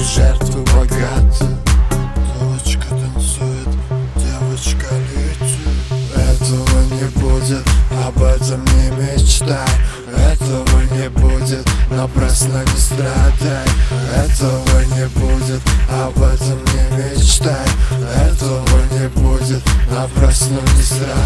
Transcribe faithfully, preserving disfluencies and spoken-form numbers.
жертву богатую. Девочка танцует, девочка летит. Этого не будет, об этом не мечтай. Этого не будет, напрасно не страдай. Этого не будет, об этом не мечтай. Этого не будет, напрасно не страдай.